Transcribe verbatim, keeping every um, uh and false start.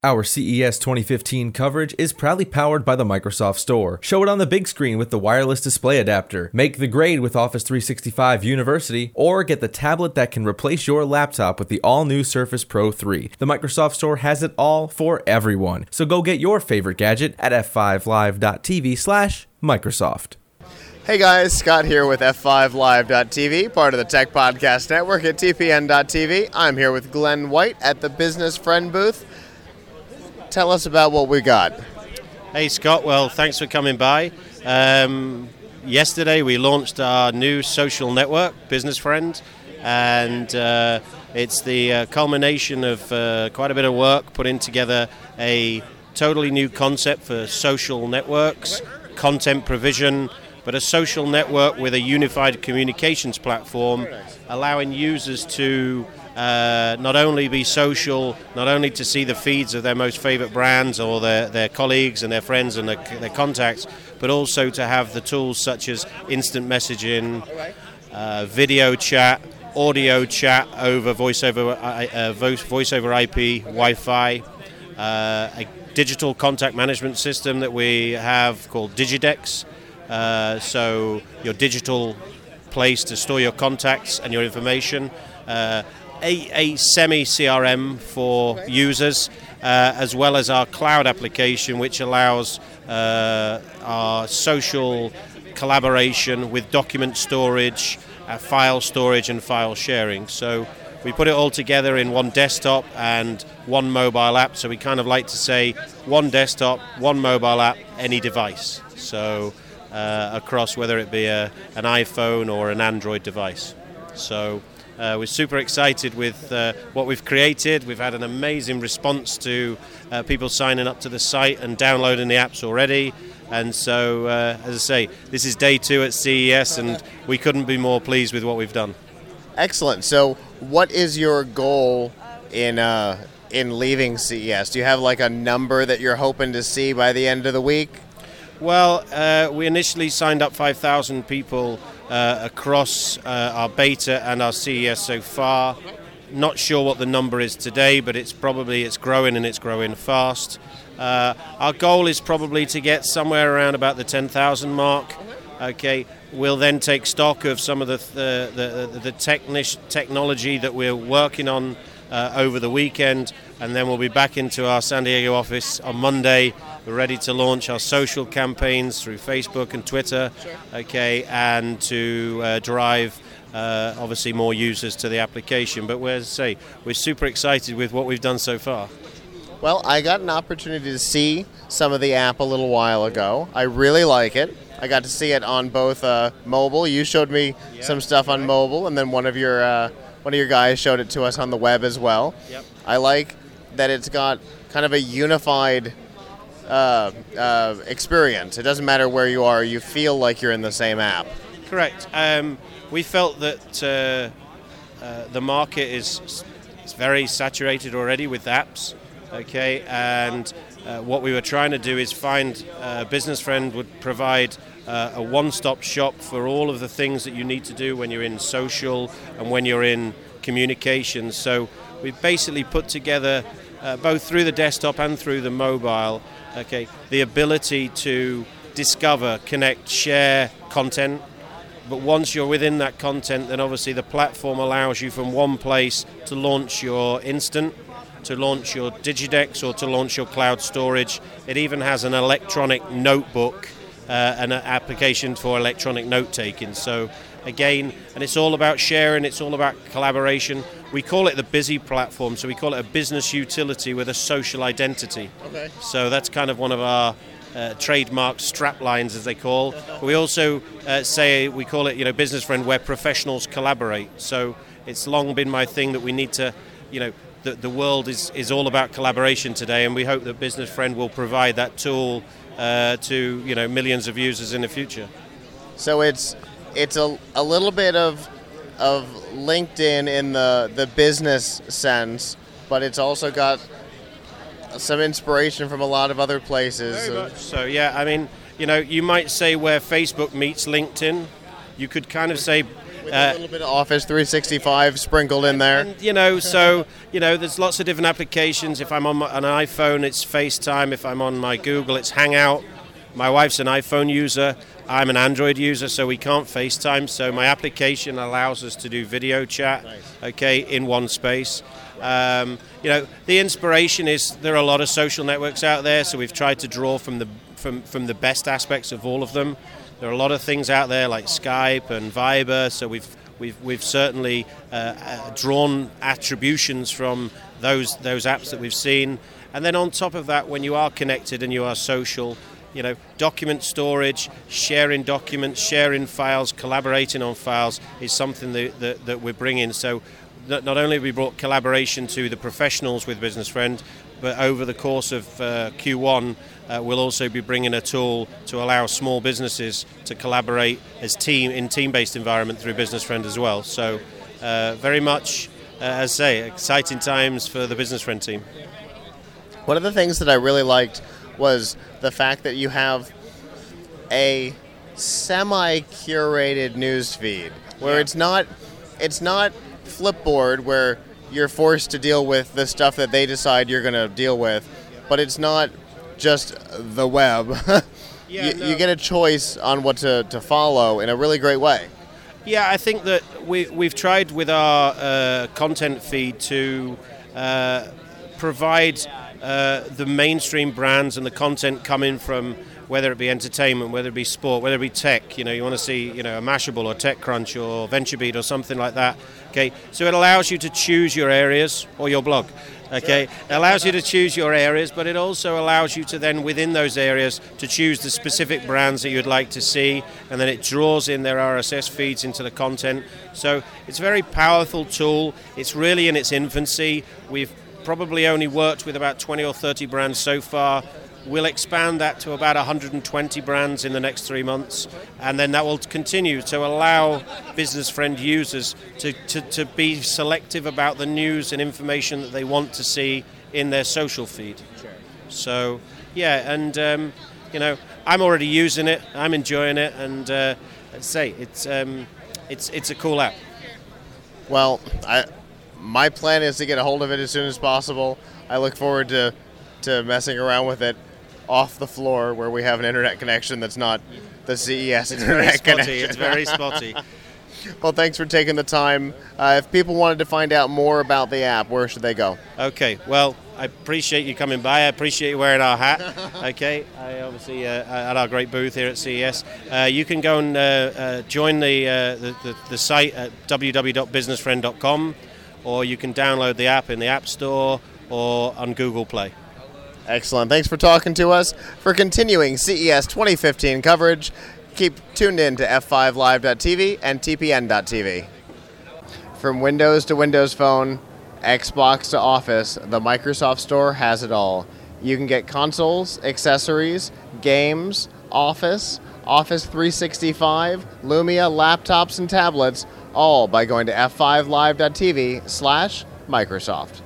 Our C E S twenty fifteen coverage is proudly powered by the Microsoft Store. Show it on the big screen with the wireless display adapter. Make the grade with Office three sixty-five University, or get the tablet that can replace your laptop with the all-new Surface Pro three. The Microsoft Store has it all for everyone. So go get your favorite gadget at f five live dot t v slash Microsoft. Hey guys, Scott here with f five live dot t v, part of the Tech Podcast Network at t p n dot t v. I'm here with Glenn White at the Business Friend booth. Tell us about what we got. Hey Scott, well thanks for coming by. Um, yesterday we launched our new social network, Business Friend, and uh, it's the uh, culmination of uh, quite a bit of work putting together a totally new concept for social networks, content provision, but a social network with a unified communications platform, allowing users to uh, not only be social, not only to see the feeds of their most favorite brands or their, their colleagues and their friends and their, their contacts, but also to have the tools such as instant messaging, uh, video chat, audio chat over voice over, uh, voice, voice over I P, Wi-Fi, uh, a digital contact management system that we have called Digidex. Uh, so your digital place to store your contacts and your information, uh, a, a semi-C R M for users, uh, as well as our cloud application, which allows uh, our social collaboration with document storage, uh, file storage and file sharing. So we put it all together in one desktop and one mobile app, so we kind of like to say one desktop, one mobile app, any device. So Uh, across whether it be a, an iPhone or an Android device. So uh, we're super excited with uh, what we've created. We've had an amazing response to uh, people signing up to the site and downloading the apps already. And so, uh, as I say, this is day two at C E S, and we couldn't be more pleased with what we've done. Excellent. So what is your goal in uh, in leaving C E S? Do you have like a number that you're hoping to see by the end of the week? Well, uh, we initially signed up five thousand people uh, across uh, our beta and our C E S so far. Not sure what the number is today, but it's probably it's growing and it's growing fast. Uh, our goal is probably to get somewhere around about the ten thousand mark. Okay, we'll then take stock of some of the the the, the technic- technology that we're working on uh, over the weekend, and then we'll be back into our San Diego office on Monday. We're ready to launch our social campaigns through Facebook and Twitter, okay, and to uh, drive uh, obviously more users to the application. But we're, as I say, we're super excited with what we've done so far. Well, I got an opportunity to see some of the app a little while ago. I really like it. I got to see it on both uh, mobile. You showed me yeah, some stuff on right. mobile, and then one of your uh, one of your guys showed it to us on the web as well. Yep. I like that it's got kind of a unified Uh, uh, experience. It doesn't matter where you are, you feel like you're in the same app. Correct. Um, we felt that uh, uh, the market is, is very saturated already with apps, okay, and uh, what we were trying to do is find uh, Business Friend would provide uh, a one-stop shop for all of the things that you need to do when you're in social and when you're in communications. So we basically put together, uh, both through the desktop and through the mobile, okay, the ability to discover, connect, share content. But once you're within that content, then obviously the platform allows you from one place to launch your Instant, to launch your Digidex, or to launch your cloud storage. It even has an electronic notebook, uh, an application for electronic note-taking. So again, and it's all about sharing, it's all about collaboration. We call it the Busy platform, so we call it a business utility with a social identity. Okay. So that's kind of one of our uh, trademark strap lines, as they call. But we also uh, say, we call it, you know, Business Friend, where professionals collaborate. So it's long been my thing that we need to, you know, the, the world is, is all about collaboration today, and we hope that Business Friend will provide that tool uh, to, you know, millions of users in the future. So it's it's a, a little bit of of LinkedIn in the, the business sense, but it's also got some inspiration from a lot of other places. Very much so, yeah. I mean, you know, you might say where Facebook meets LinkedIn. You could kind of say With a little bit of Office three sixty-five sprinkled in there. And, you know, so, you know, there's lots of different applications. If I'm on my, an iPhone, it's FaceTime. If I'm on my Google, it's Hangout. My wife's an iPhone user. I'm an Android user, so we can't FaceTime. So my application allows us to do video chat, nice. okay, in one space. Um, you know, the inspiration is there are a lot of social networks out there, so we've tried to draw from the from, from the best aspects of all of them. There are a lot of things out there like Skype and Viber, so we've we've we've certainly uh, uh, drawn attributions from those those apps that we've seen. And then on top of that, when you are connected and you are social, you know, document storage, sharing documents, sharing files, collaborating on files is something that that, that we're bringing. So not only have we brought collaboration to the professionals with Business Friend, but over the course of uh, Q one, uh, we'll also be bringing a tool to allow small businesses to collaborate as team in team-based environment through Business Friend as well. So uh, very much, uh, as I say, exciting times for the Business Friend team. One of the things that I really liked was the fact that you have a semi-curated news feed where yeah. it's not it's not Flipboard where you're forced to deal with the stuff that they decide you're going to deal with, but it's not just the web. yeah, you, no. you get a choice on what to, to follow in a really great way. Yeah, I think that we, we've tried with our uh, content feed to uh, provide uh, the mainstream brands and the content coming from whether it be entertainment, whether it be sport, whether it be tech. You know, you want to see, you know, a Mashable or TechCrunch or VentureBeat or something like that. Okay, so it allows you to choose your areas or your blog. Okay, it allows you to choose your areas, but it also allows you to then within those areas to choose the specific brands that you'd like to see, and then it draws in their R S S feeds into the content. So it's a very powerful tool. It's really in its infancy. We've probably only worked with about twenty or thirty brands so far. We'll expand that to about one hundred twenty brands in the next three months, and then that will continue to allow Business Friend users to, to, to be selective about the news and information that they want to see in their social feed. Sure. So, yeah, and, um, you know, I'm already using it, I'm enjoying it, and uh, let's say it's, um, it's, it's a cool app. Well, I, my plan is to get a hold of it as soon as possible. I look forward to, to messing around with it off the floor where we have an internet connection that's not the C E S it's internet very spotty, connection. It's very spotty. Well, thanks for taking the time. Uh, if people wanted to find out more about the app, where should they go? Okay, well, I appreciate you coming by. I appreciate you wearing our hat. Okay, I obviously uh, at our great booth here at C E S. Uh, you can go and uh, uh, join the, uh, the, the the site at w w w dot business friend dot com, or you can download the app in the App Store or on Google Play. Excellent. Thanks for talking to us. For continuing C E S twenty fifteen coverage, keep tuned in to f five live dot t v and t p n dot t v. From Windows to Windows Phone, Xbox to Office, the Microsoft Store has it all. You can get consoles, accessories, games, Office, Office three sixty-five, Lumia, laptops, and tablets, all by going to f five live dot t v slash Microsoft.